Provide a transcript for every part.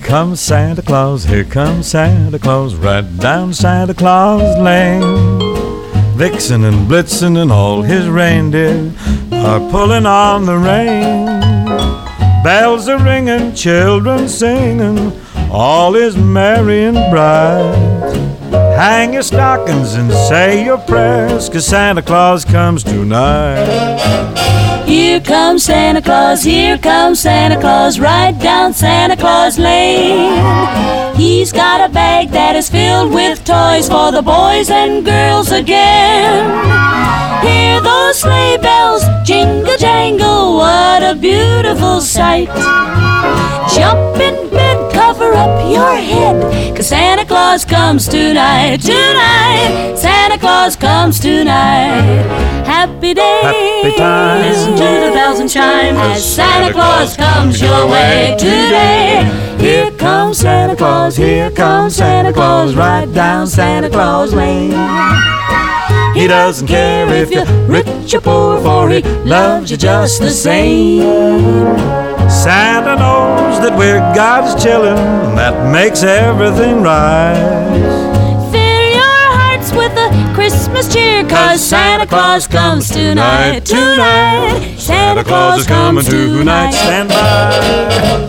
comes Santa Claus, here comes Santa Claus, right down Santa Claus Lane. Vixen and Blitzen and all his reindeer are pulling on the rein. Bells are ringing, children singing, all is merry and bright. Hang your stockings and say your prayers, 'cause Santa Claus comes tonight. Here comes Santa Claus, here comes Santa Claus, right down Santa Claus Lane. He's got a bag that is filled with toys for the boys and girls again. Hear those sleigh bells jingle jangle, what a beautiful sight. Jump in bed, cover up your head, 'cause Santa Claus comes tonight. Tonight, Santa Claus comes tonight. Happy day, happy time. Listen to the bells and chimes as Santa Claus comes your way today. Here comes Santa Claus, here comes Santa Claus, right down Santa Claus Lane. He doesn't care if you're rich or poor, for he loves you just the same. Santa knows that we're God's children, and that makes everything right. Fill your hearts with a Christmas cheer, 'cause Santa Claus comes tonight. Tonight, Santa Claus comes tonight. Stand by.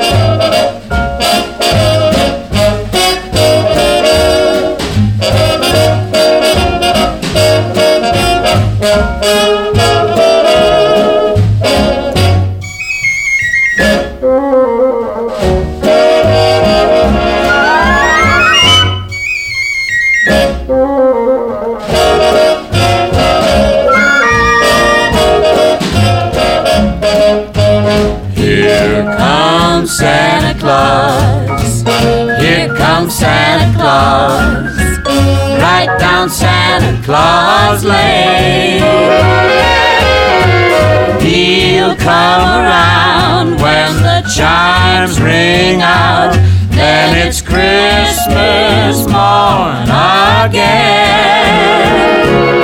Here comes Santa Claus, here comes Santa Claus, right down Santa Claus Lane. He'll come around when the chimes ring out, then it's Christmas morn again.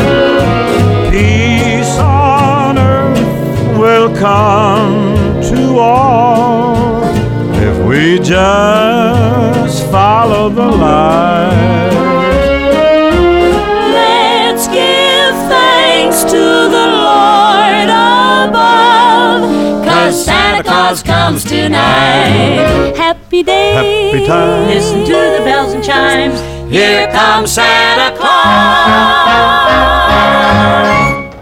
Peace on earth will come to all if we just follow the light. Let's give thanks to the Lord above, 'cause Santa Claus comes tonight. Happy day, Happy time. Listen to the bells and chimes. Here comes Santa Claus.